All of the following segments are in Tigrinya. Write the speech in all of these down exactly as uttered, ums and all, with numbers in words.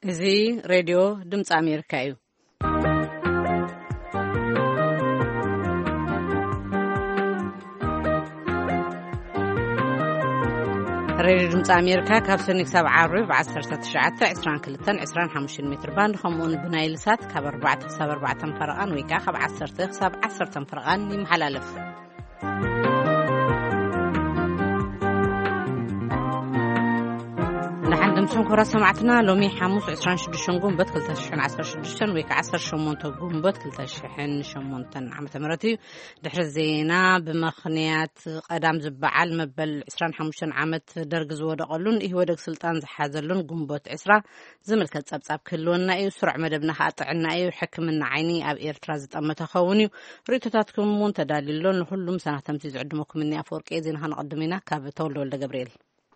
እዚ ሬድዮ ድምጽ ኣሜሪካ እዩ። ሬድዮ ድምጽ ኣሜሪካ ካብ ሰኒ ክሳብ ዓርብ ዓሰርተ ትሽዓተ ዕስራን ክልተን ዕስራን ሓሙሽተን ሜትር ባንድ ከምኡውን ብናይል ሳት ካብ ኣርባዕተ ክሳብ ኣርባዕተ ፈረቓን ወይ ከዓ ካብ ዓሰርተ ክሳብ ዓሰርተ ፈረቓን ይመሓላለፍ። دمتم كرة سمعتنا لومي حموس عشرين شدشن جنبت كل تشحن عشر شدشن ويك عشر شمونت جنبت كل تشحن شمونتن عم تمرتي دحر الزينة بمخنيات قدام زبعل مبل عشرين حموشن عمت درج زود قلون إيه ودك سلطان زحازلون جنبت عشرة زمل كتسب سب كلون أي سرعة مدبنا خاطعنا أي حكمنا عيني أب إيرترازت أما تخوني ريتاتكم منتدللون لهم سنة تمتيز عندكم مني أفورك إذن هنقدمنا كابتول ولا جبريل.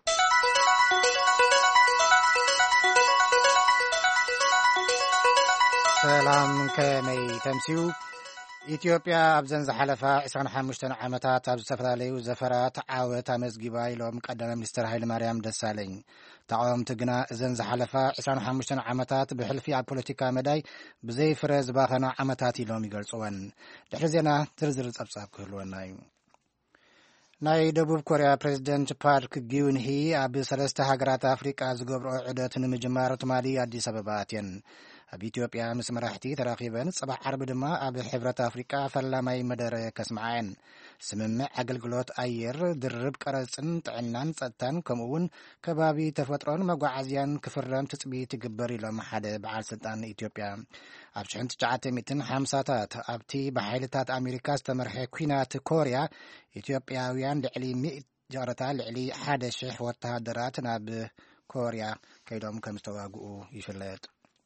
سلام كمي تمسيو إثيوبيا أبزن زحلفة عشرين حمشتن عمتات أبز سفرالي وزفرات عاوة مزجبا إلهم قدم مستر هايل مريم دسالين تعاوم تجنا زن زحلفة عشرين حمشتن عمتات بحلفي على بوليتيكا مداي بزي فرز باخنا عمتات إلهم يقرصون دحرزينا ترزرز أبصاب كلون نايم ናይ ደቡብ ኮሪያ ፕሬዝዳንት ፓርክ ጊዩንሂ ኣብ ሰለስተ ሃገራት ኣፍሪቃ ዝገብርኦ ዑደት ንምጅማር ትማሊ ኣዲስ ኣበባ ኣትየን ኣብ ኢትዮጵያ ምስ መራሕቲ ተራኺበን ጽባሕ ዓርቢ ድማ ኣብ ሕብረት ኣፍሪቃ ፈላማይ መደረ ከስምዓየን ስምምዕ ኣገልግሎት ኣየር ድርብ ቀረጽን ጥዕናን ጸጥታን ከምኡውን ከባቢ ተፈጥሮን መጓዓዝያን ክፍረም ትጽቢት ይግበር ኢሎም ሓደ በዓል ስልጣን ኢትዮጵያ ኣብ ሽሕን ትሽዓተ ሓምሳታት ኣብቲ ብሓይልታት ኣሜሪካ ዝተመርሐ ኩናት ኮርያ ኢትዮጵያውያን ልዕሊ ሚእቲ ጀረታ ልዕሊ ሓደ ሽሕ ወተሃደራት ናብ ኮርያ ከይዶም ከም ዝተዋግኡ ይፍለጥ።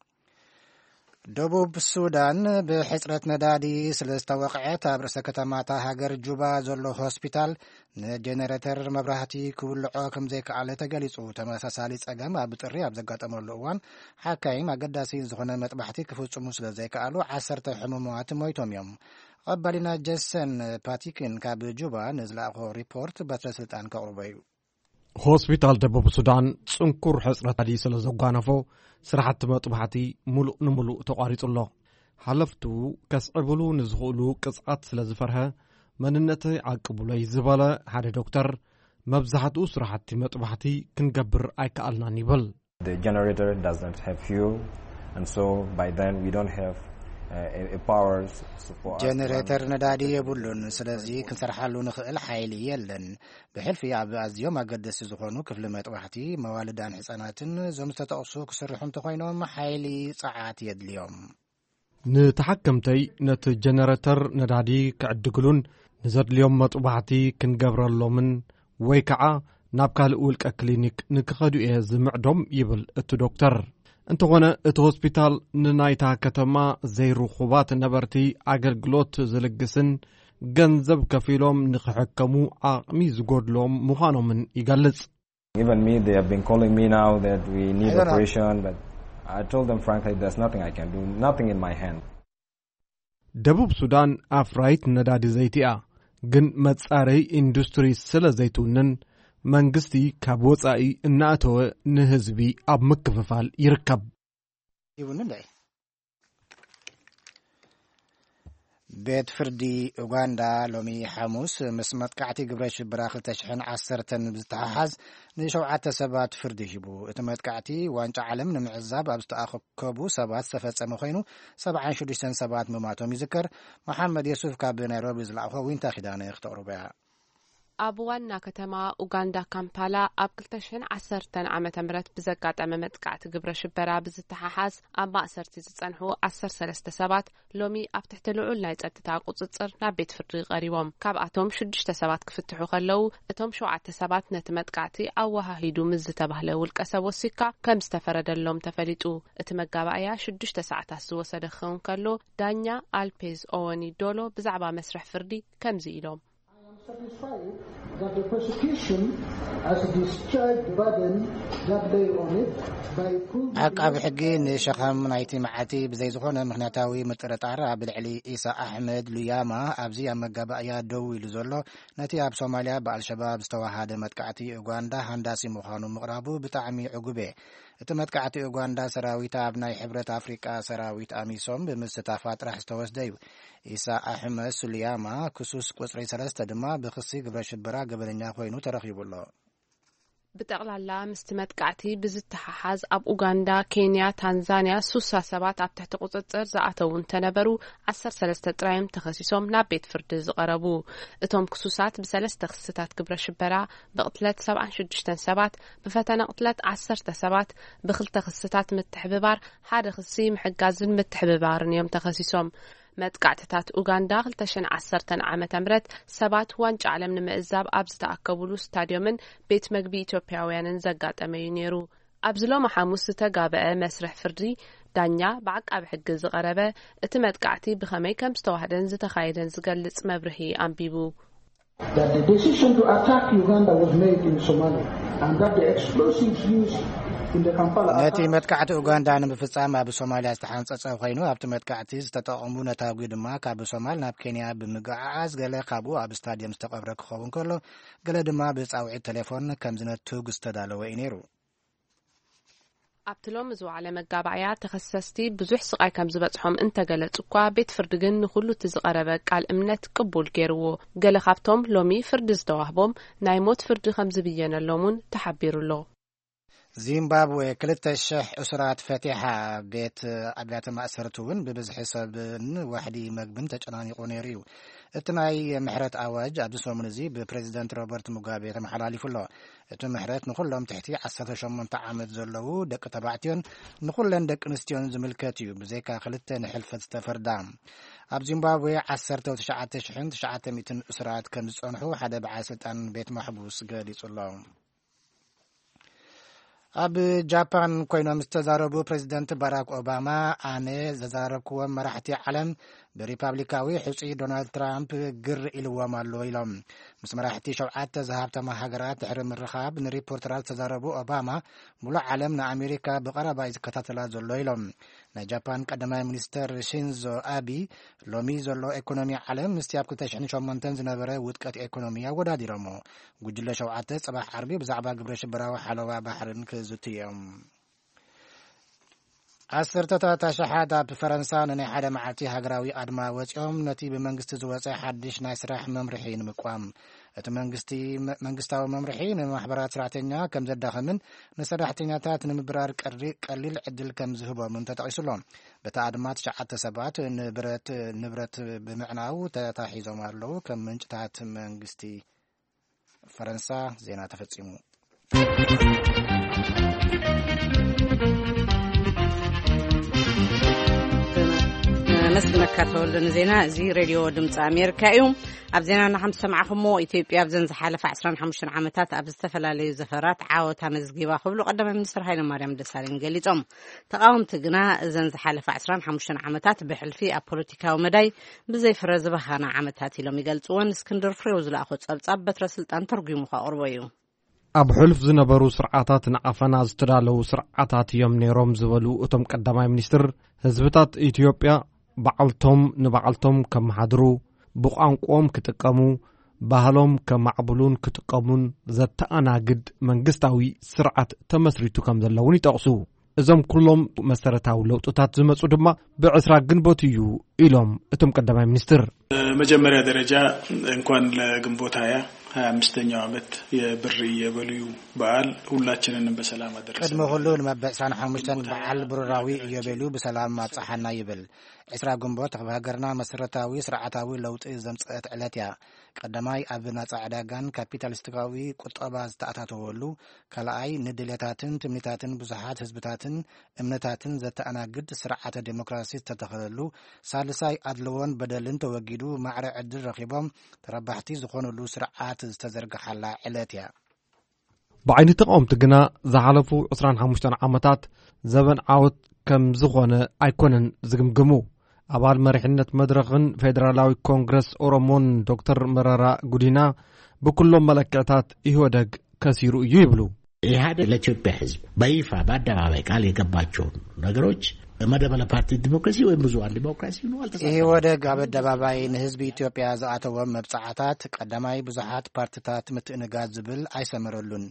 ደቡብ ሱዳን ብሕጽረት ነዳዲ ስለ ዝተወቕዐት ኣብ ርእሰ ከተማታ ሃገር ጁባ ዘሎ ሆስፒታል ንጀነሬተር መብራህቲ ክውልዖ ከም ዘይከኣለ ተገሊጹ። ተመሳሳሊ ጸገም ኣብ ጥሪ ኣብ ዘጋጠመሉ እዋን ሓካይም ኣገዳሲ ዝኾነ መጥባሕቲ ክፍጽሙ ስለ ዘይከኣሉ ዓሰርተ ሕሙማት ሞይቶም እዮም። ቀባሊና ጀሰን ፓቲክን ካብ ጁባ ንዝለኣኾ ሪፖርት በትረ ስልጣን ከቕርቦ እዩ። ሆስፒታል ደቡብ ሱዳን ጽንኩር ሕጽረት ነዳዲ ስለ ዘጓነፎ ስራሕቲ መጥባሕቲ ሙሉእ ንሙሉእ ተቋሪጹሎ ሓለፍቱ ከስዕብሉ ንዝኽእሉ ቅጽዓት ስለ ዝፈርሀ መንነተይ ዓቅብሎይ ዝበለ ሓደ ዶክተር መብዛሕትኡ ስራሕቲ መጥባሕቲ ክንገብር ኣይከኣልናን ይብል። The generator doesn't have fuel and so by then we don't have a power support. ጀነሬተር ነዳዲ የብሉን ስለዚ ክንሰርሓሉ ንኽእል ሓይሊ የለን። ብሕልፊ ኣብ ኣዝዮም ኣገደሲ ዝኾኑ ክፍሊ መጥባሕቲ መዋልዳን ሕፃናትን ዞም ዝተጠቕሱ ክስርሑ እንተኾይኖም ሓይሊ ጸዓት የድልዮም። ንተሓከምተይ ነቲ ጀነሬተር ነዳዲ ክዕድግሉን ንዘድልዮም መጥባሕቲ ክንገብረሎምን ወይ ከዓ ናብ ካልእ ውልቀ ክሊኒክ ንክኸዱ እየ ዝምዕዶም ይብል እቲ ዶክተር። እንተኾነ እቲ ሆስፒታል ንናይታ ከተማ ዘይርኹባት ነበርቲ ኣገልግሎት ዝልግስን ገንዘብ ከፊሎም ንኽሕከሙ ዓቕሚ ዝጎድሎም ምዃኖምን ይገልጽ። Even me, they have been calling me now that we need operation, but I told them frankly there's nothing I can do, nothing in my hand. ደቡብ ሱዳን ኣፍራይት ነዳዲ ዘይቲኣ ግን መጻረይ ኢንዱስትሪ ስለ ዘይትውንን መንግስቲ ካብ ወጻኢ እናእተወ ንህዝቢ ኣብ ምክፍፋል ይርከብ ይቡን እንዴ። ቤት ፍርዲ ኡጋንዳ ሎሚ ሐሙስ ምስ መጥቃዕቲ ግብረ ሽብራ ክልተ ሽሕን ዓሰርተን ብዝተሓሓዝ ንሸውዓተ ሰባት ፍርዲ ሂቡ። እቲ መጥቃዕቲ ዋንጫ ዓለም ንምዕዛብ ኣብ ዝተኣኸቡ ሰባት ዝተፈጸመ ኮይኑ ሰብዓን ሽዱሽተን ሰባት ምማቶም ይዝከር። መሐመድ የሱፍ ካብ ናይሮቢ ዝለኣኾ ዊንታ ኺዳነ ክተቕርበ እያ። ኣብ ዋና ከተማ ኡጋንዳ ካምፓላ ኣብ ክልተ ሽሕን ዓሰርተን ዓመተ ምህረት ብዘጋጠመ መጥቃዕቲ ግብረ ሽበራ ብዝተሓሓዝ ኣብ ማእሰርቲ ዝጸንሑ ዓሰርተ ሰለስተ ሰባት ሎሚ ኣብ ትሕቲ ልዑል ናይ ጸጥታ ቁጽጽር ናብ ቤት ፍርዲ ቀሪቦም። ካብኣቶም ሽዱሽተ ሰባት ክፍትሑ ከለዉ እቶም ሸውዓተ ሰባት ነቲ መጥቃዕቲ ኣወሃሂዱ ምስ ዝተባህለ ውልቀ ሰብ ወሲካ ከም ዝተፈረደሎም ተፈሊጡ። እቲ መጋባእያ ሽዱሽተ ሰዓታት ዝወሰደ ክኸውን ከሎ ዳኛ ኣልፔዝ ኦወኒ ዶሎ ብዛዕባ መስርሕ ፍርዲ ከምዚ ኢሎም satisfied that the prosecution has discharged the burden that lay on it by proving عقاب حقي نشخم نايتي معتي بزي زخونه مخنياتاوي مطرطار بالعلي عيسى احمد لياما ابزي امغابايا دوي لزولو نتي اب سوماليا بالشباب استوى هذا متقعتي اوغندا هنداسي مخانو مقرابو بتعمي عقوبه እቲ መጥቃዕቲ ኡጋንዳ ሰራዊት ኣብ ናይ ሕብረት ኣፍሪቃ ሰራዊት ኣሚሶም ብምስታፋት ጥራሕ ዝተወስደ እዩ። ኢሳ ኣሕመድ ሱልያማ ክሱስ ቁጽሪ ሰለስተ ድማ ብክሲ ግብረ ሽበራ ገበነኛ ኮይኑ ተረኺቡሎ። ብጠቕላላ ምስቲ መጥቃዕቲ ብዝተሓሓዝ ኣብ ኡጋንዳ፣ ኬንያ፣ ታንዛንያ ሱሳ ሰባት ኣብ ትሕቲ ቁጽጽር ዝኣተው እንተነበሩ ዓሰርተ ሰለስተ ጥራይም ተኸሲሶም ናብ ቤት ፍርዲ ዝቐረቡ። እቶም ክሱሳት ብሰለስተ ክስታት ግብረ ሽበራ ብቕትለት ሰብዓ ሽዱሽተ ሰባት፣ ብፈተና ቅትለት ዓሰርተ ሰባት፣ ብክልተ ክስታት ምትሕብባር፣ ሓደ ክሲ ምሕጋዝን ምትሕብባርን እዮም ተኸሲሶም። መጥቃዕትታት ኡጋንዳ ክልተ ሽሕን ዓሰርተ ዓመተ ምህረት ሰባት ዋንጫ ዓለም ንምእዛብ ኣብ ዝተኣከቡሉ ስታድዮምን ቤት መግቢ ኢትዮጵያውያንን ዘጋጠመ እዩ ነይሩ። ኣብዚ ሎሚ ሐሙስ ዝተጋበአ መስርሕ ፍርዲ ዳኛ ብዓቃቢ ሕጊ ዝቐረበ እቲ መጥቃዕቲ ብኸመይ ከም ዝተዋህደን ዝተኻየደን ዝገልጽ መብርሂ ኣንቢቡ። That the decision to attack Uganda was made in Somalia and that the explosives used ነቲ መጥቃዕቲ ኡጋንዳ ንምፍጻም ኣብ ሶማልያ ዝተሓንጸጸ ኮይኑ ኣብቲ መጥቃዕቲ ዝተጠቐሙ ነታዊ ድማ ካብ ሶማል ናብ ኬንያ ብምግዓዓዝ ገለ ካብኡ ኣብ ስታድየም ዝተቐብረ ክኸውን ከሎ ገለ ድማ ብጻውዒት ቴሌፎን ከም ዝነትግ ዝተዳለወ እዩ ነይሩ። ኣብቲ ሎሚ ዝወዓለ መጋባእያ ተኸሰስቲ ብዙሕ ስቃይ ከም ዝበጽሖም እንተገለጹ እኳ ቤት ፍርዲ ግን ንኹሉ እቲ ዝቐረበ ቃል እምነት ቅቡል ገይርዎ። ገለ ካብቶም ሎሚ ፍርዲ ዝተዋህቦም ናይ ሞት ፍርዲ ከም ዝብየነሎምን ተሓቢሩሎ። ዚምባብዌ ክልተ ሽሕ እስራት ፈቲሓ ቤት ኣብያተ ማእሰርቲ እውን ብብዝሒ ሰብን ዋሕዲ መግብን ተጨናኒቑ ነይሩ እዩ። እቲ ናይ ምሕረት ኣዋጅ ኣብዚ ሰሙን እዚ ብፕሬዚደንት ሮበርት ሙጋቤ ተመሓላሊፉሎ። እቲ ምሕረት ንኩሎም ትሕቲ ዓሰርተ ሸሞንተ ዓመት ዘለዉ ደቂ ተባዕትዮን ንኩለን ደቂ ኣንስትዮን ዝምልከት እዩ ብዘይካ ክልተ ንሕልፈት ዝተፈርዳ። ኣብ ዚምባብዌ ዓሰርተ ትሽዓተ ሽሕን ትሽዓተ ሚእትን እስራት ከም ዝጸንሑ ሓደ በዓል ስልጣን ቤት ማሕቡስ ገሊጹሎ። ኣብ ጃፓን ኮይኖም ዝተዛረቡ ፕሬዚደንት ባራክ ኦባማ ኣነ ዘዛረብክዎም መራሕቲ ዓለም ብሪፓብሊካዊ ሕፁይ ዶናልድ ትራምፕ ግር ኢልዎም ኣሎ ኢሎም ምስ መራሕቲ ሸውዓተ ዝሃብተማ ሃገራት ድሕሪ ምርኻብ ንሪፖርተራት ዝተዛረቡ ኦባማ ሙሉእ ዓለም ንኣሜሪካ ብቐረባ እዩ ዝከታተላ ዘሎ ኢሎም። ናይ ጃፓን ቀዳማይ ሚኒስተር ሺንዞ አቢ ሎሚ ዘሎ ኢኮኖሚ ዓለም ምስቲ ኣብ ክልተ ሽሕን ሸሞንተን ዝነበረ ውድቀት ኢኮኖሚ ኣወዳዲሮሞ። ጉጅለ ሸውዓተ ጽባሕ ዓርቢ ብዛዕባ ግብረ ሽበራዊ ሓለዋ ባሕርን ክዝትዮም። ዓሰርተታት ኣሽሓት ኣብ ፈረንሳ ንናይ ሓደ መዓልቲ ሃገራዊ ኣድማ ወፂኦም ነቲ ብመንግስቲ ዝወፀ ሓድሽ ናይ ስራሕ መምርሒ ንምቋም እቲ መንግስቲ መንግስታዊ መምርሒ ንማሕበራት ሰራሕተኛ ከም ዘዳኸምን ንሰራሕተኛታት ንምብራር ቀሊል ዕድል ከም ዝህቦምን ተጠቂሱሎም። በቲ ኣድማ ትሽዓተ ሰባት ንብረት ንብረት ብምዕናው ተታሒዞም ኣለዉ። ከም ምንጭታት መንግስቲ ፈረንሳ ዜና ተፈጺሙ። መስመካ ተወልን ዜና እዚ ሬድዮ ድምፂ ኣሜሪካ እዩ። ኣብ ዜናና ከም ሰማዕኹሞ ኢትዮጵያ ኣብ ዘን ዝሓለፈ ዓሰርተ ሓሙሽተ ዓመታት ኣብ ዝተፈላለዩ ዘፈራት ዓወታ መዝጊባ ክብሉ ቀዳማይ ሚኒስትር ሃይለማርያም ደሳለኝ ገሊጾም። ተቃወምቲ ግና እዘን ዝሓለፈ ዓሰርተ ሓሙሽተ ዓመታት ብሕልፊ ኣብ ፖለቲካዊ መዳይ ብዘይፍረ ዝባሃና ዓመታት ኢሎም ይገልጽዎን። እስክንድር ፍሬው ዝለኣኾ ጸብጻብ በትረ ስልጣን ተርጉሙ ከቕርቦ እዩ። ኣብ ሕልፍ ዝነበሩ ስርዓታት ንኣፈና ዝተዳለዉ ስርዓታት እዮም ነይሮም ዝበሉ እቶም ቀዳማይ ሚኒስትር ህዝብታት ኢትዮጵያ ባዕልቶም ንባዕልቶም ከመሓድሩ ብቋንቋኦም ክጥቀሙ ባህሎም ከማዕብሉን ክጥቀሙን ዘተኣናግድ መንግስታዊ ስርዓት ተመስሪቱ ከም ዘለውን ይጠቕሱ። እዞም ኩሎም መሰረታዊ ለውጥታት ዝመጹ ድማ ብዕስራ ግንቦት እዩ ኢሎም እቶም ቀዳማይ ሚኒስትር መጀመሪያ ደረጃ እንኳን ለግንቦት ሃያ ሀያ አምስተኛው ዓመት የብር የበልዩ በዓል ሁላችንንም በሰላም አደረሰ። ቀድሞ ሁሉ ለመበሳን ሐሙሽተን በዓል ብሩራዊ የበልዩ በሰላም ማጽሐና ይብል ዕስራ ግንቦት በሀገርና መሰረታዊ ስርዓታዊ ለውጥ ዘምጽአት ዕለትያ ቀዳማይ ኣብ ናጻ ዕዳጋን ካፒታሊስቲካዊ ቁጠባ ዝተኣታተወሉ ካልኣይ ንድልየታትን ትምኒታትን ብዙሓት ህዝብታትን እምነታትን ዘተኣናግድ ስርዓተ ዲሞክራሲ ዝተተኸለሉ ሳልሳይ ኣድልዎን በደልን ተወጊዱ ማዕረ ዕድል ረኺቦም ተረባሕቲ ዝኾኑሉ ስርዓት ዝተዘርግሓላ ዕለትያ። ብዓይኒ ተቃውምቲ ግና ዝሓለፉ ዓሰርተ ሓሙሽተ ዓመታት ዘበን ዓወት ከም ዝኾነ ኣይኮነን ዝግምግሙ። አባል መሪሕነት መድረኽን ፌደራላዊ ኮንግረስ ኦሮሞን ዶክተር መረራ ጉዲና በኩሎም መለክዕታት ኢህወደግ ከሲሩ እዩ ይብሉ። ኢህአዴግ ለኢትዮጵያ ህዝብ በይፋ በአደባባይ ቃል የገባቸው ነገሮች መደበለ ፓርቲ ዲሞክራሲ ወይ ብዙሃን ዲሞክራሲ ነው አልተሳተፈም። ኢህወደግ ኣብ አደባባይ ንህዝቢ ኢትዮጵያ ዝኣተወም መብጻዕታት ቀዳማይ ብዙሓት ፓርቲታት ምትእንጋዝ ዝብል ኣይሰመረሉን።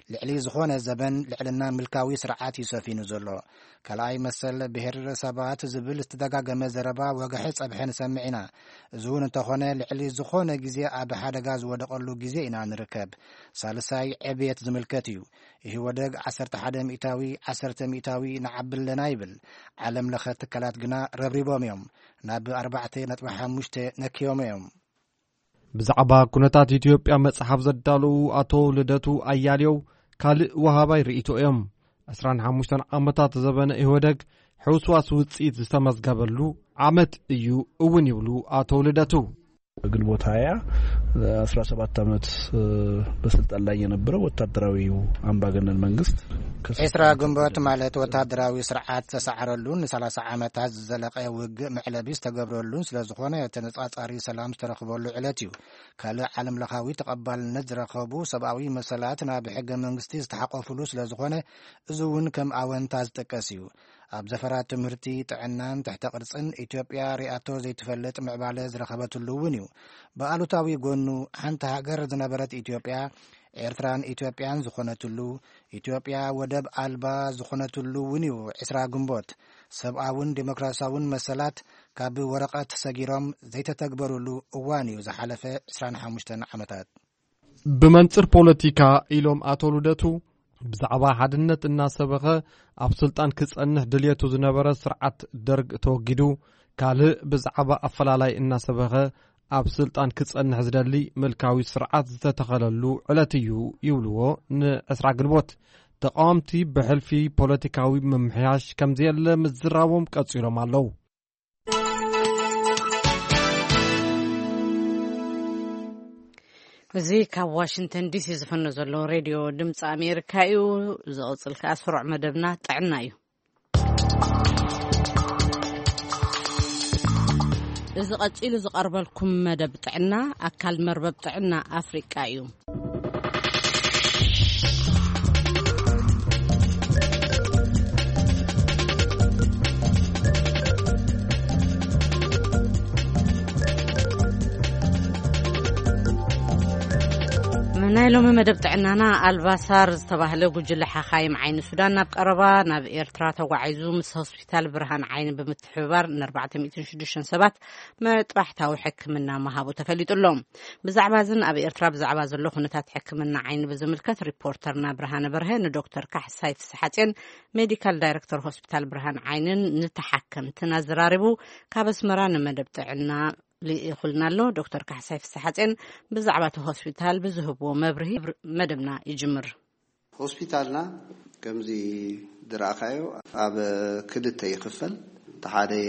ልዕሊ ዝኾነ ዘበን ልዕልና ምልካዊ ስርዓት ይሰፊኑ ዘሎ ካልኣይ መሰል ብሄረሰባት ዝብል ዝተደጋገመ ዘረባ ወጋሒ ጸብሐን ሰምዒና እዚ እውን እንተኾነ ልዕሊ ዝኾነ ግዜ ኣብ ሓደጋ ዝወደቐሉ ግዜ ኢና ንርከብ ሳልሳይ ዕብየት ዝምልከት እዩ ይህ ወደግ ዓሰርተ ሓደ ሚእታዊ ዓሰርተ ሚእታዊ ንዓብለና ይብል ዓለም ለኸ ትካላት ግና ረብሪቦም እዮም ናብ ኣርባዕተ ነጥቢ ሓሙሽተ ነኪዮም እዮም ብዛዕባ ኩነታት ኢትዮጵያ መጽሓፍ ዘዳለዉ አቶ ልደቱ አያሌው ካልእ ወሃባይ ርእይቶ እዮም عشرين وخمسة ዓመታት ዘበነ ኢህወደግ ሕውስዋስ ውጽኢት ዝተመዝገበሉ ዓመት እዩ እውን ይብሉ አቶ ልደቱ ግንቦት ሃያ አስራ ሰባት ዓመት በስልጣን ላይ የነበረው ወታደራዊው አምባገነን መንግስት እስራ ግንቦት ማለት ወታደራዊ ስርዓት ተሳዓረሉን ሰላሳ ዓመታት ዘለቀ ውግ ምዕለቢስ ተገብረሉን ስለዝኾነ ተነጻጻሪ ሰላም ተረክበሉ ዕለት እዩ ካልእ ዓለም ለኻዊ ተቀባልነት ዝረከቡ ሰብአዊ መሰላት ናብ ሕገ መንግስቲ ዝተሓቆፍሉ ስለዝኾነ እዙውን ከም አወንታ ዝጥቀስ እዩ ኣብ ዘፈራት ትምህርቲ ጥዕናን ትሕተ ቅርጽን ኢትዮጵያ ሪኣቶ ዘይትፈልጥ ምዕባለ ዝረኸበትሉ እውን እዩ በአሉታዊ ጎኑ ሓንቲ ሃገር ዝነበረት ኢትዮጵያ ኤርትራን ኢትዮጵያን ዝኾነትሉ ኢትዮጵያ ወደብ አልባ ዝኾነትሉ እውን እዩ ዕስራ ግንቦት ሰብአውን ዲሞክራሲያውን መሰላት ካብ ወረቀት ሰጊሮም ዘይተተግበሩሉ እዋን እዩ ዝሓለፈ عشرين وخمسة ዓመታት ብመንጽር ፖለቲካ ኢሎም አቶ ልደቱ ብዛዕባ ሓድነት እናሰበኸ ኣብ ስልጣን ክጸንሕ ድልየቱ ዝነበረ ስርዓት ደርግ ተወጊዱ ካልእ ብዛዕባ ኣፈላላይ እናሰበኸ ኣብ ስልጣን ክጸንሕ ዝደሊ ምልካዊ ስርዓት ዝተተኸለሉ ዕለት እዩ ይብልዎ ን20 ግንቦት ተቃዋምቲ ብሕልፊ ፖለቲካዊ ምምሕያሽ ከምዘየለ ምዝራቦም ቀጺሎም ኣለዉ እዚ ካብ ዋሽንግተን ዲሲ ዝፈነ ዘሎ ሬድዮ ድምፂ ኣሜሪካ እዩ ዝቕጽል ከዓ ስሩዕ መደብና ጥዕና እዩ እዚ ቀጺሉ ዝቐርበልኩም መደብ ጥዕና ኣካል መርበብ ጥዕና ኣፍሪቃ እዩ ናይ ሎሚ መደብ ጥዕናና አልባሳር ዝተባህለ ጉጅለ ሓኻይም ዓይኒ ሱዳን ናብ ቀረባ ናብ ኤርትራ ተጓዒዙ ምስ ሆስፒታል ብርሃን ዓይኒ ብምትሕብባር ን400 وستة ሰባት መጥባሕታዊ ሕክምና መሃቡ ተፈሊጡሎም ብዛዕባ ዝን ኣብ ኤርትራ ብዛዕባ ዘሎ ኩነታት ሕክምና ዓይኒ ብዝምልከት ሪፖርተርና ብርሃነ በርሀ ንዶክተር ካሕሳይ ፍስሓጽን ሜዲካል ዳይሬክተር ሆስፒታል ብርሃን ዓይንን ንተሓከምትን አዘራሪቡ ካብ አስመራ ንመደብ ጥዕና ليخلنا دكتور كحساي فسحتين بزعبة هوسبيتال بزهبو مبرهي مدمنا يجمر هوسبيتالنا كم زي دراخايو اب كدت يخفل تحادي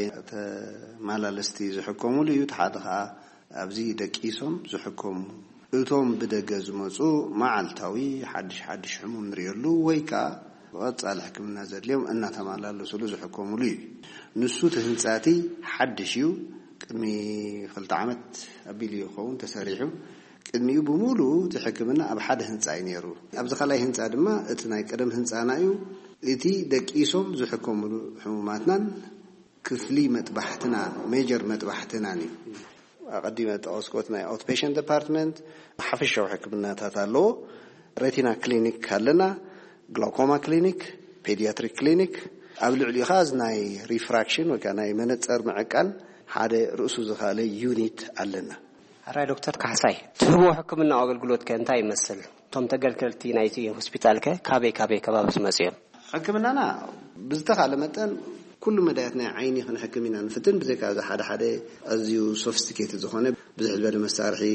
مالالستي زحكمو ليو تحادها ابزي دقيسوم زحكم እቶም ብደገ ዝመጹ ማዓልታዊ ሓድሽ ሓድሽ ሕሙም ንሪየሉ ወይካ ወጻል ሕክምና ዘድልዮም እናተማላለሱሉ ዝሕከሙሉ እዩ ንሱ ትህንጻቲ ሓድሽ እዩ ቅድሚ ክልተ ዓመት ኣቢሉ ይኸውን ተሰሪሑ ቅድሚኡ ብሙሉ ትሕክምና ኣብ ሓደ ህንጻ እዩ ነይሩ ኣብዚ ኻላይ ህንጻ ድማ እቲ ናይ ቀደም ህንጻና እዩ እቲ ደቂሶም ዝሕከሙሉ ሕሙማትናን ክፍሊ መጥባሕትና ሜጀር መጥባሕትና እዩ قديمة أوسكوت ناي outpatient department حفشوا حكمنا تاتالو retina clinic كلنا glaucoma clinic pediatric clinic قبل علي خاز ناي refraction وكاناي منتصر معكان هذا رؤسو زخالي unit علنا هراي دكتور كحساي تهو حكمنا أغلقلوت كأنتا يمثل توم تقلقلتي نايتي هوسبيتالك كابي كابي كبابس مسيح حكمنا أنا بزدخل متن كل مدايتنا عيني خن حكمنا نفتن بزيك هذا حدا حدا أزيو sophisticated زخانة بزحل بدو مسارحي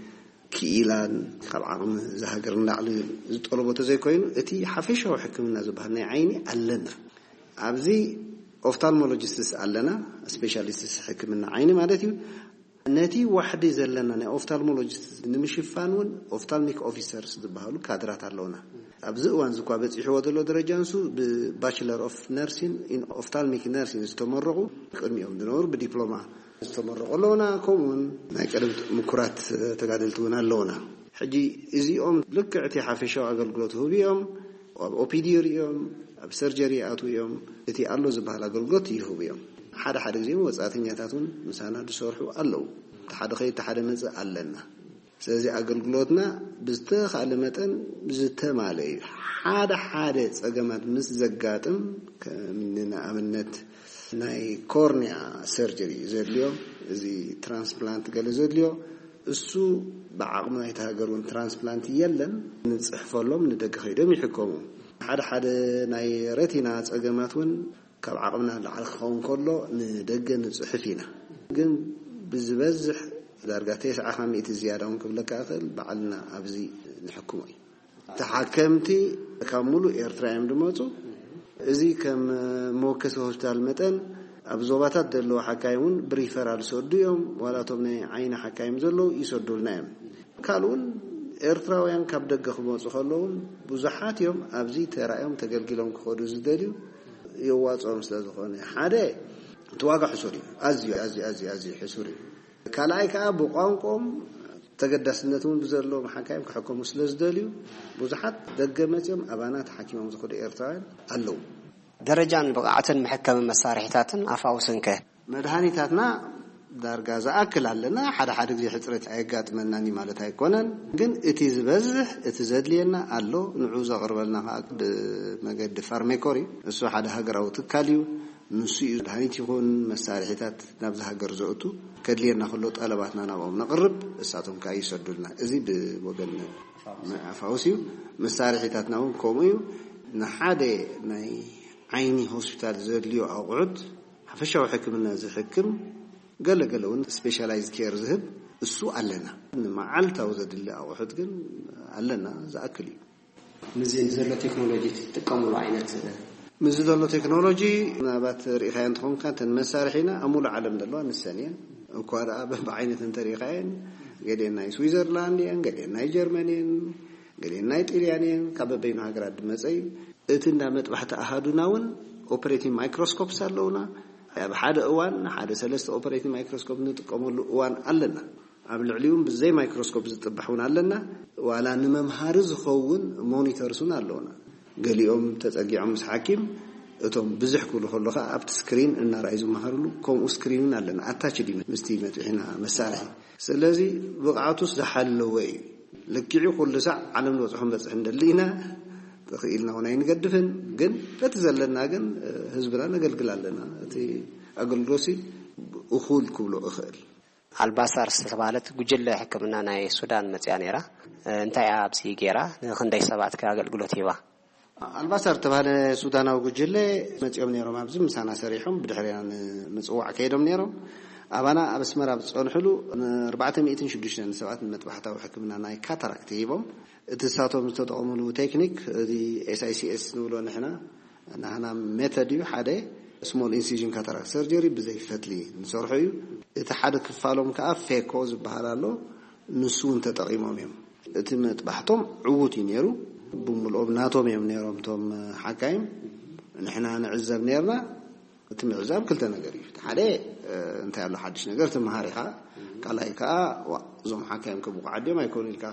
كيلان خلعهم زهجرنا على طلبات زي كوين أتي حفيشة وحكمنا زبهنا عيني علنا عبزي ophthalmologists علنا specialists حكمنا عيني مالتي نتي واحد زلنا ophthalmologists نمشي فانون ophthalmic officers زبهالو كادرات علونا أبزق وانزكوا بتحوض له درجانسو ببachelor of nursing in ophthalmic nursing استمروا كرميهم دنور بدبلومة استمروا لونا كومون نايكلم مكرات تقادلتونا لونا حجي إزي أم لك عتي حافشة أقلقلته بيوم أو بيديوريوم أب سيرجري أتو يوم إتي ألو زبها أقلقلته هو بيوم حدا حدا زين وزاتين ياتون مسانا دسورحو ألو تحد خير تحد منز ألنا ስለዚህ አገልግሎትና ብዝተኻለ መጠን ዝተማለይ ሓደ ሓደ ጸገማት ምስ ዘጋጥም ከምንና አብነት ናይ ኮርኒያ ሰርጀሪ ዘድልዮ እዚ ትራንስፕላንት ገለ ዘድልዮ እሱ بعقم ናይ ተሃገሩን ትራንስፕላንት የለን ንጽሕፈሎም ንደገ ኸይዶም ይሕከሙ ሓደ ሓደ ናይ ረቲና ጸገማትን ካብ ዓቅምና ለዓል ክኸውን ከሎ ንደገ ንጽሕፊና ግን ብዝበዝሕ ዳርጋ تسعة مئة زيادة كبلك أخل بعلنا أبزي الحكومة تحكمت كملو إيرترايم دموتو إذا كم موكس هوستال متن أبزوباتات دلو حكايمون بريفرال سوديوم ولا تبني عين حكايم دلو يسودول نام قالون إيرتراويان كبدق خبوص خلون بزحات يوم أبزي ترايم تقلقلهم كخودو زدليو يوات أمسلا زخوني حدا تواقع حسوري أزي أزي أزي أزي حسوري كلايك أبو قانكم تقدسنتون بزرلو محاكم كحكم مسلز دليو بزحات دقمتهم أبانات حكيمهم زخود إيرترايم ألو درجان بقعة محكم مسارحتاتن أفاوسنك مدهانيتاتنا دارجا زأكل علينا حدا حدا زي حترت عيقات مناني مالتها يكونن جن اتيز بزح اتزاد لينا ألو نعوز غربلنا هاك بمجد فارميكوري السو حدا هجروا تكاليو نسي دهانيتي يكون مسارحتات نبذها جرزوتو كدلينا خلو طلباتنا نبغى نقرب الساعتهم كاي يسدلنا ازي بوجن عفاوسيو مسارحتاتنا كوميو نحادي ناي عيني هوسبيتال زدليو أقعد حفشوا حكمنا زي حكم قال قالون سبيشالايز كير ذهب السوء علنا معلتا وزد اللي أقعد قل علنا زأكلي مزين زلو تكنولوجي تقاملوا عينات مزدلو تكنولوجي نبات ريخين تخون كانت المسارحين أمول عالم دلوان الثانية وكوارا بعينة تاريخين قلنا سويسرلانديان قلنا جرمانيان قلنا إيطاليانيان كابا بينها قراد مزاي اتنا متبحت أحدناون أوبريتين مايكروسكوب سالونا بحد أوان حد ثلاثة أوبريتين مايكروسكوب نتقامل أوان علنا قبل العليم بزي مايكروسكوب زتبحون علنا وعلى نمم هارز خون مونيتورسون علونا قال يوم تتأجي مسحاكم أتوم بزحكوا له خلقة أبت سكرين إن رئيسهم مهارلو كم سكرين علنا أتاش دي مستيمة هنا مسارحي سلازي بقعاتوس زحل وي لكيعو كل ساعة على نوزحهم بس عند اللينا تخيلنا هنا ينقدفن جن فتزلنا جن هزبنا نقلقل لنا تي أقول روسي أخول كله أخير البصر استقبالت جل حكمنا ناي السودان متيانيرا انت يا ابسي جيرا خندي سبات كاقل قلوتيوا البصر تبع السودان وجل متيوم نيرو مابز مسانا سريحهم بدحريان مصوع كيدهم نيرو أبانا أبسمرا بتصنحلو أربعة مئتين شدوشن سوات المتبحثة وحكمنا ناي كاتراكت يبهم تساتهم تتعملوا تكنيك دي إس آي سي إس نقولوا نحنا نحنا ميثوديو حدا small incision cataract surgery بزي فتلي نصرحيو اتحاد كفالهم كأف فيكوز بحالالو نسون تتقيمهم يوم اتمت بحثهم عوتي نيرو بوم الأبناتهم يوم نيروم توم حكايم نحنا نعزب نيرنا اتم عزاب كلتنا قريب حدا انت يالله حدش نقر تم هاريها قال هيك زوم حكايم كبوق عدي ما يكون لك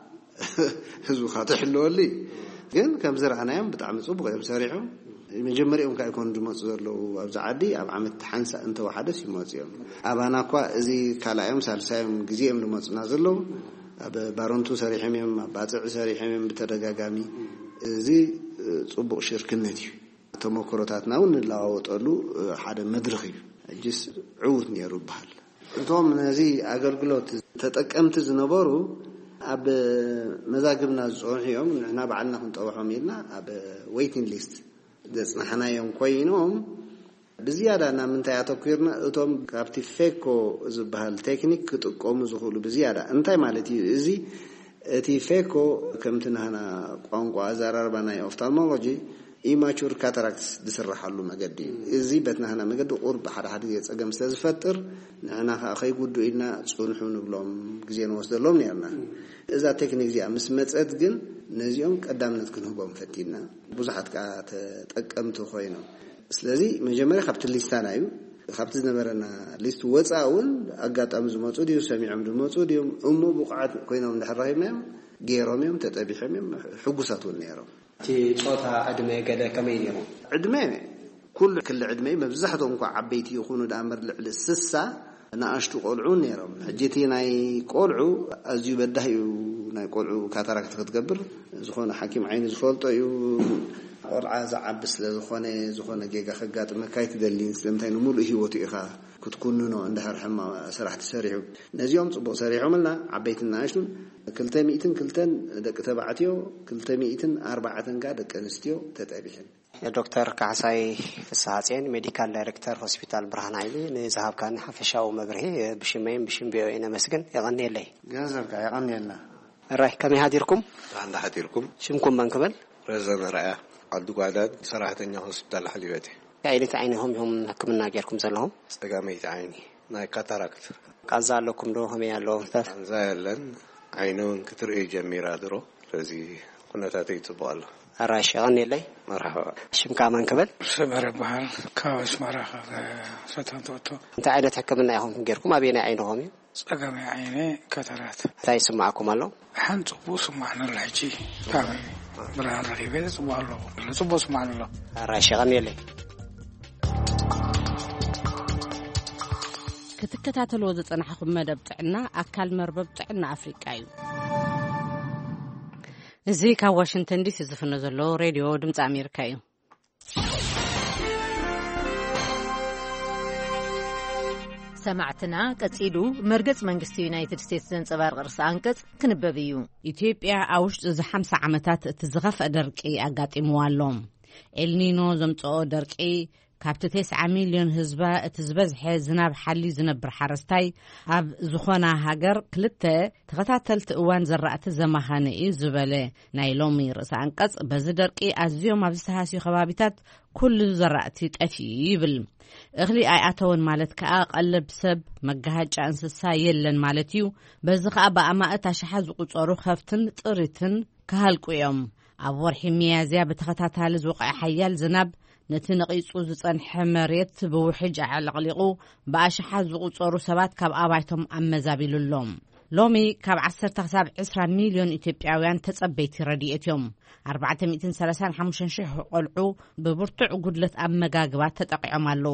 هزو خاطح اللولي ግን ከም ዝረአናዮም ብጣዕሚ ጽቡቕ እዮም ሰሪዖም መጀመሪኦም ካብ ይኮኑ ድመፁ ዘለዉ ኣብዛ ዓዲ ኣብ ዓመት ሓንሳ እንተወሓደስ ይመፁ እዮም ኣባና እኳ እዚ ካልኣዮም ሳልሳዮም ግዜኦም ድመፁና ዘለዉ ኣብ ባሮንቱ ሰሪሖም እዮም ኣብ ባፅዕ ሰሪሖም እዮም ብተደጋጋሚ እዚ ጽቡቕ ሽርክነት እዩ ተመክሮታትና እውን ንለዋወጠሉ ሓደ መድረኽ እዩ እጅስ ዕዉት ነይሩ ይበሃል እቶም ነዚ ኣገልግሎት ተጠቀምቲ ዝነበሩ أب مزاجنا الصحيهم نحن بعدنا كنت أروحهم يلنا أب waiting list ده نحن يوم كوينهم بزيادة أنا من تياتوكيرنا أتوم كابتفيكو زبهال تكنيك تقوم زخولو بزيادة أنت مالتي إزي تيفيكو كمتنا هنا قانقو أزار أربعة أوفتالمولوجي immature cataracts دسرح له مجدي إزي بتنا هنا مجد قرب حد حد يتسجم استاذ فتر أنا أخي قد إلنا صنحون بلوم جزين وصل لهم نيرنا إذا تكنيك زي أمس متسد جن نزيهم قدامنا تكون هو بمفتينا بزحت كات تأكمت خوينا سلزي مجمرة خبط الليستان أيو خبط نبرنا ليست واتساون أقعد أمز موتودي وسمي عمد موتودي أمه بقعد كوينا من الحرهم جيرهم يوم تتابعهم يوم حجوساتون نيرهم تي صوتها عدمة كذا كمين يوم عدمة كل كل عدمة مبزحتهم كعبيتي يخونوا دامر للسسة ناشتو قلعو نيرم حجيتي ناي قلعو ازيو بدهيو ناي قلعو كاتاراكت كتقبر زخونه حكيم عين زفولطو يو قرعه زعبس لزخونه زخونه جيغا خغاطمه كايت دلين سلمتاي نمول هيوتو اخا كتكونو اندهر حما سرح تسريحو نزيوم صبو سريحو ملنا عبيتنا اشتو كلتا مئتين كلتن دق تبعتيو كلتا مئتين أربعة قا دق انستيو تتابيحن دكتور كعساي فساعتين ميديكال دايركتور هوسبيتال برهان عيلي نذهب كان حفشاو مبرهي بشمين بشم بيوينا مسكن يغني لي جازرك يغني لنا رايح كم يهاديركم عند حديركم شمكم بنكبل رزنا رأي عدو قعدات صراحة هوسبيتال حليبتي عيلة عينهم هم حكمنا جيركم زلهم استقاميت عيني ناي كاتاراكت قازال لكم دو هم يالو انزايلن عينون كترئي جميرا درو لذي كنا تاتي تبالو رايش غني لي مرحبا شم كمان قبل سمر بحال كاوس مرحبا ستنتوتو انت عيلة حكمنا يهم جيركم ابينا عينهم استقامي عيني كاترات راي سمعكم الله حنت بوس معنا الحجي كامل بران ريبه سبحان الله سبحان الله رايش غني لي ክትከታተሉ ዝጸናሕኩም መደብ ጥዕና ኣካል መርበብ ጥዕና ኣፍሪቃ እዩ እዚ ካብ ዋሽንግተን ዲሲ ዝፍኖ ዘሎ ሬድዮ ድምፂ ኣሜሪካ እዩ ሰማዕትና ቀጺሉ መርገጽ መንግስቲ ዩናይትድ ስቴትስ ዘንጸባርቕ ርእሰ አንቀጽ ክንበብ እዩ ኢትዮጵያ ኣብ ውሽጢ እዚ ሓምሳ ዓመታት እቲ ዝኸፍአ ደርቂ ኣጋጢምዋ ኣሎ ኤልኒኖ ዘምጽኦ ደርቂ ካብቲ ተስዓ ሚልዮን ህዝባ እቲ ዝበዝሐ ዝናብ ሓሊ ዝነብር ሓረስታይ ኣብ ዝኾና ሃገር ክልተ ተኸታተልቲ እዋን ዘራእቲ ዘማኻነ እዩ ዝበለ ናይ ሎሚ ርእሰ አንቀጽ በዚ ደርቂ ኣዝዮም ኣብ ዝተሃስዩ ከባቢታት ኩሉ ዘራእቲ ጠፊኡ ይብል እኽሊ ኣይኣተውን ማለት ከዓ ቀለብ ሰብ መጋሃጫ እንስሳ የለን ማለት እዩ በዚ ከዓ ብኣማእት ኣሽሓት ዝቁፀሩ ከፍትን ጥሪትን ክሃልቁ እዮም ኣብ ወርሒ ሚያዝያ ብተኸታታሊ ዝወቕዐ ሓያል ዝናብ ነቲ ነቂጹ ዝጸንሐ መሬት ብውሕጅ ኣዕለቕሊቑ ብኣሽሓት ዝቁፀሩ ሰባት ካብ ኣባይቶም ኣመዛቢሉሎም ሎሚ ካብ ዓሰርተ ክሳብ ዒስራ ሚልዮን ኢትዮጵያውያን ተጸበይቲ ረድኤት እዮም ኣርባዕተ ሚእትን ሰላሳን ሓሙሽተ ሽሕ ቆልዑ ብብርቱዕ ጉድለት ኣመጋግባ ተጠቂዖም ኣለዉ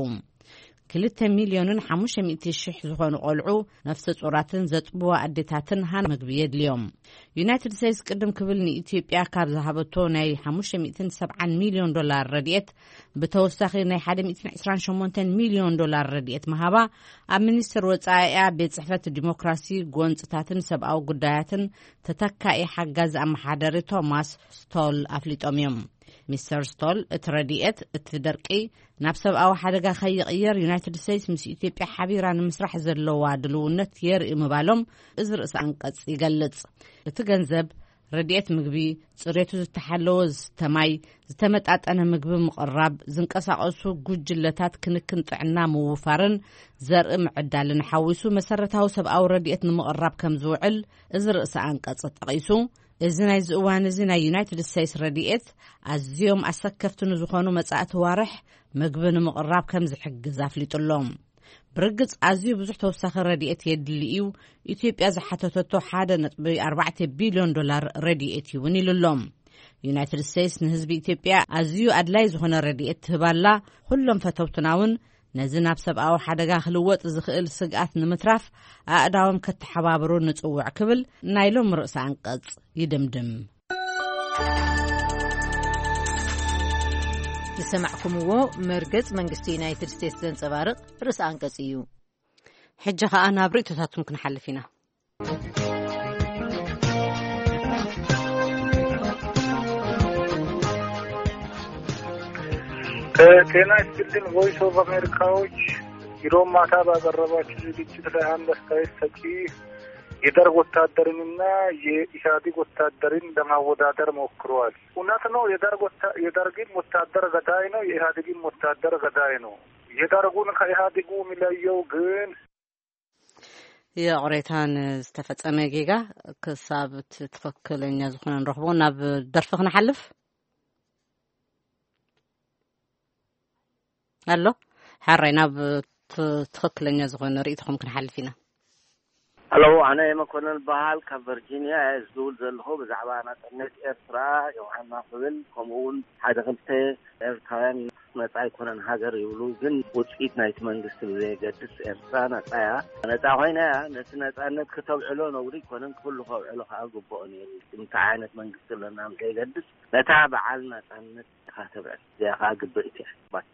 ክልተ ሚልዮንን ሓሙሽተ ሚእቲ ሽሕ ዝኾኑ ቆልዑ ነፍሰ ጹራትን ዘጥብዋ ኣዴታትን ሃን ምግቢ የድልዮም ዩናይትድ ስቴትስ ቅድም ክብል ንኢትዮጵያ ካብ ዝሃበቶ ናይ ሓሙሽተ ሚእትን ሰብዓን ሚልዮን ዶላር ረድኤት ብተወሳኺ ናይ ሓደ ሚእትን ዒስራን ሸሞንተን ሚልዮን ዶላር ረድኤት መሃባ ኣብ ሚኒስትር ወጻኢያ ቤት ጽሕፈት ዲሞክራሲ ጎንጽታትን ሰብኣዊ ጉዳያትን ተተካኢ ሓጋዝ ኣመሓደሪ ቶማስ ስቶል ኣፍሊጦም እዮም ሚስተር ስቶል እቲ ረድኤት እቲ ደርቂ ናብ ሰብኣዊ ሓደጋ ከይቕየር ዩናይትድ ስቴትስ ምስ ኢትዮጵያ ሓቢራ ንምስራሕ ዘለዋ ድልውነት የርኢ ምባሎም እዚ ርእሰ አንቀጽ ይገልጽ እቲ ገንዘብ ረድኤት ምግቢ ጽሬቱ ዝተሓለወ ዝተማይ ዝተመጣጠነ ምግቢ ምቕራብ ዝንቀሳቐሱ ጉጅለታት ክንክን ጥዕና ምውፋርን ዘርኢ ምዕዳልን ሓዊሱ መሰረታዊ ሰብኣዊ ረድኤት ንምቕራብ ከም ዝውዕል እዚ ርእሰ አንቀጽ ጠቒሱ እዚ ናይ ዝእዋን እዚ ናይ ዩናይትድ ስቴትስ ረድኤት ኣዝዮም ኣሰከፍቲ ንዝኾኑ መጻእቲ ዋርሕ ምግቢ ንምቕራብ ከም ዝሕግዝ ኣፍሊጡሎም ብርግጽ ኣዝዩ ብዙሕ ተወሳኺ ረድኤት የድሊ እዩ ኢትዮጵያ ዝሓተተቶ ሓደ ነጥቢ ኣርባዕተ ቢልዮን ዶላር ረድኤት እውን ኢሉሎም ዩናይትድ ስቴትስ ንህዝቢ ኢትዮጵያ ኣዝዩ ኣድላይ ዝኾነ ረድኤት ትህባላ ኩሎም ፈተውትና እውን ነዚ ናብ ሰብኣዊ ሓደጋ ክልወጥ ዝኽእል ስግኣት ንምትራፍ ኣእዳዎም ከተሓባብሩ ንጽውዕ ክብል ናይ ሎም ርእሰ አንቀጽ ይድምድም ዝሰማዕኩምዎ መርገጽ መንግስቲ ዩናይትድ ስቴትስ ዘንጸባርቕ ርእሰ አንቀጽ እዩ ሕጂ ከዓ ናብ ርእቶታቱም ክንሓልፍ ኢና ጤና ይስጥልን ቮይስ ኦፍ አሜሪካዎች ይሮም ማታ ባቀረባችሁ ዝግጅት ላይ አንድ አስተያየት ሰጪ የደርግ ወታደርንና የኢህአዴግ ወታደርን ለማወዳደር ሞክረዋል። እውነት ነው። የደርግ የደርግም ወታደር ገዳይ ነው፣ የኢህአዴግም ወታደር ገዳይ ነው። የደርጉን ከኢህአዴጉ የሚለየው ግን የቆሬታን ዝተፈጸመ ጌጋ ክሳብ ትክክለኛ ዝኾነ ንረኽቦ ናብ ደርፊ ክንሓልፍ ኣሎ ሓራይ ናብ ትክክለኛ ዝኾነ ርእይትኩም ክንሓልፍ ኢና አሎ አነ መኮንን ባህል ከቨርጂኒያ ዝውል ዘለኹ ብዛዕባ ናጽነት ኤርትራ ዮሐና ፍብል ከምኡውን ሓደ ክልተ ኤርትራውያን ነጻ ይኮነን ሃገር ይብሉ ግን ውጽኢት ናይቲ መንግስቲ ብዘይገድስ ኤርትራ ነጻ ያ ነጻ ኮይና ነቲ ነጻነት ከተብዕሎ ነውሪ ይኮነን ኩሉ ከብዕሎ ከዓ ግቡእ ነይሩ እንታይ ዓይነት መንግስቲ ለና ዘይገድስ ነታ በዓል ነጻነት ከተብዕል ዚያኻ ግቡእ እዩ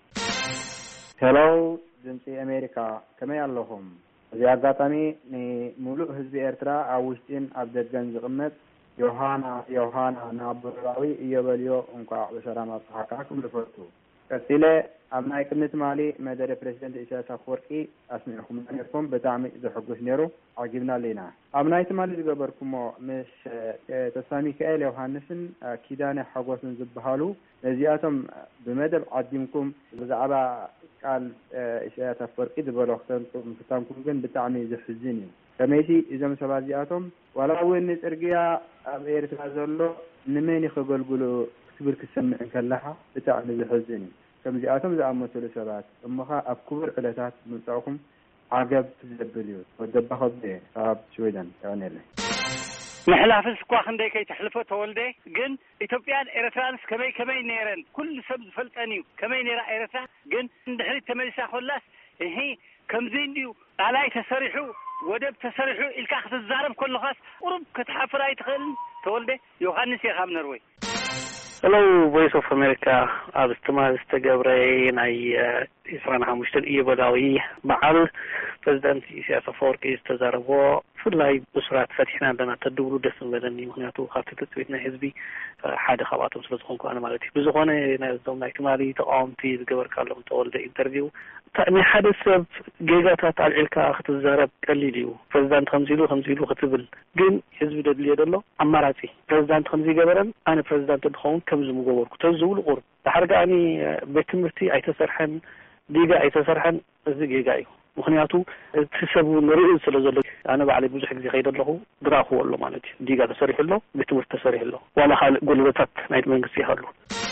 ሄሎ ድምፂ አሜሪካ ከመይ ኣለኹም እዚ አጋጣሚ ንሙሉእ ህዝቢ ኤርትራ ኣብ ውሽጢን ኣብ ደገን ዝቕመጥ ዮሃና ዮሃና ናብራዊ እየበልዮ እንኳዕ በሰላም አብጽሐካ ክምልፈቱ ቀጥለ ኣብ ናይ ቅድሚት ማሊ መደረ ፕሬዚደንት ኢሳያስ አፈወርቂ ኣስሚዕኩም ነርኩም ብጣዕሚ ዘሕጉስ ነይሩ ዓጊብና ኣለና ኣብ ናይ ትማሊ ዝገበርኩሞ ምስ ተስፋ ሚካኤል ዮሃንስን ኪዳነ ሓጎስን ዝበሃሉ ነዚኣቶም ብመደብ ዓዲምኩም ብዛዕባ ቃል ኢሳያስ አፈወርቂ ዝበሎ ክተንኩም ፍታንኩም ግን ብጣዕሚ ዘሕዝን እዩ ከመይቲ እዞም ሰባት እዚኣቶም ዋላ እውን ፅርግያ ኣብ ኤርትራ ዘሎ ንመን ይኸገልግሉ ክትብል ክሰምዕ ከለኻ ብጣዕሚ ዘሕዝን እዩ ከምዚኣቶም ዝኣመሰሉ ሰባት እሞኻ ኣብ ክቡር ዕለታት ምምፃእኩም ዓገብ ዘብል እዩ ወደባኸብ ኣብ ስዊድን ይቀኒለይ ምሕላፍስ እኳ ክንደይ ከይተሕልፎ ተወልደ ግን ኢትዮጵያን ኤርትራንስ ከመይ ከመይ ነይረን ኩሉ ሰብ ዝፈልጠን እዩ ከመይ ነይራ ኤርትራ ግን እንድሕሪት ተመሊሳ ኮላስ እሄ ከምዚ እንዲዩ ጣላይ ተሰሪሑ ወደብ ተሰሪሑ ኢልካ ክትዛረብ ከለኻስ ቁሩብ ክትሓፍራ ይትኽእል ተወልደ ዮሃንስ የኻብ ነርወይ Hello, Voice of America. ኣብ ዝተማል ዝተገብረ ናይ ኢስራን ሓሙሽተን እየበላዊ በዓል ፕሬዚዳንት ኢሳያስ አፈወርቂ ዝተዛረቦ ፍላይ ብስራት ፈቲሕና ኣለና ተድብሉ ደስ ዝበለኒ ምክንያቱ ካብቲ ትፅቢት ናይ ህዝቢ ሓደ ካብኣቶም ስለ ዝኾንኩ ኣነ ማለት እዩ ብዝኾነ ናይዞም ናይ ትማሊ ተቃወምቲ ዝገበርካሎም ተወልደ ኢንተርቪው ናይ ሓደ ሰብ ጌጋታት ኣልዒልካ ክትዛረብ ቀሊል እዩ ፕሬዚዳንት ከምዚሉ ከምዚሉ ክትብል ግን ህዝቢ ደድልዮ ደሎ ኣማራፂ ፕሬዚዳንት ከምዚ ገበረን ኣነ ፕሬዚዳንት እንትኸውን ከምዚ ምገበርኩ ተዝብሉ ቁርብ ዳሕርጋኒ ቤት ትምህርቲ ኣይተሰርሐን ዲጋ ኣይተሰርሐን እዚ ጌጋ እዩ ምክንያቱ እቲ ሰብ ንሪኡ ስለ ዘሎ ኣነ ባዕለይ ብዙሕ ግዜ ከይደ ኣለኹ ድራኽዎ ኣሎ ማለት እዩ ዲጋ ተሰሪሑ ኣሎ ቤት ትምህርቲ ተሰሪሑ ኣሎ ዋላ ካልእ ጉልበታት ናይ መንግስቲ ይሃሉ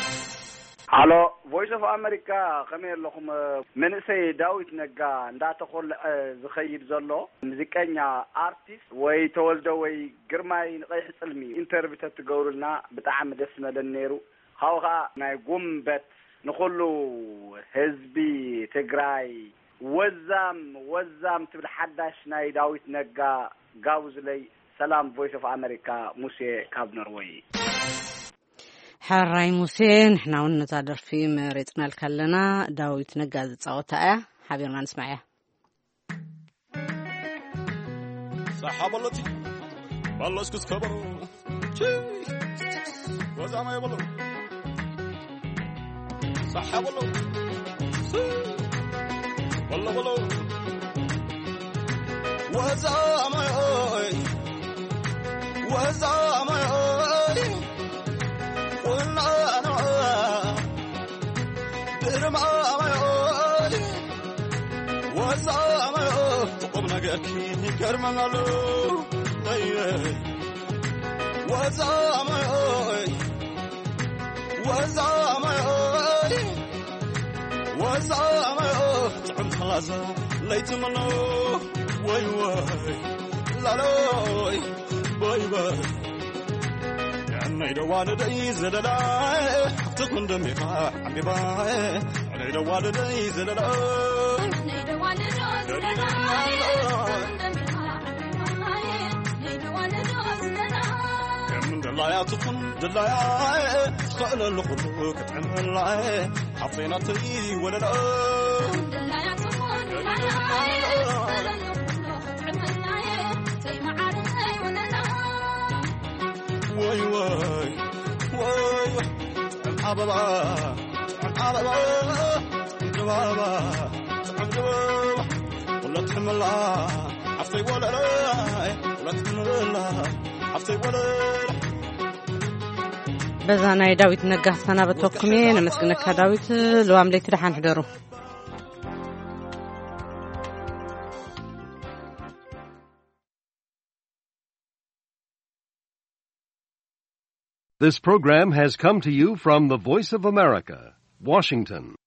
ሃሎ ቮይስ ኦፍ አሜሪካ ከመይ ኣለኹም መንእሰይ ዳዊት ነጋ እንዳተቆልዐ ዝኸይድ ዘሎ ሙዚቀኛ አርቲስት ወይ ተወልደ ወይ ግርማይ ንቀይሕ ፅልሚ ኢንተርቪው ተትገብሩልና ብጣዕሚ ደስ መለን ነይሩ ሃውኻ ናይ ጉምበት ንኹሉ ህዝቢ ትግራይ ወዛም ወዛም ትብል ሓዳሽ ናይ ዳዊት ነጋ ጋውዝለይ ሰላም ቮይስ ኦፍ አሜሪካ ሙሴ ካብ ኖርዌይ حراي موسى نحنا ونتعرف في مريتنا الكلنا داويت نجاز تصوتها حبيبنا نسمعها صحاب اللطي والله اسكت كبر وزعم يا والله صحاب اللطي والله والله وزعم يا وزعم يا كيني كرمنا له طيب وزعمي وزعمي وزعمي تعم خلاص ليت منو واي واي لا لا باي باي يعني دوال دايز لا تكون دمي عم باي يعني دوال دايز لا دلايا تكون دلايا خلى القلوب كتعمل العين حطينا تري ولا لا دلايا تكون دلايا خلى القلوب كتعمل العين زي ما عارفه ولا لا واي واي واي الحبابا الحبابا جوابا جوابا ولا تحمل عفي ولا لا ولا تحمل عفي ولا بزانا داويت نجح سنة بتوكمي نمسكنك داويت لو عملت رح نحضره This program has come to you from the Voice of America, Washington.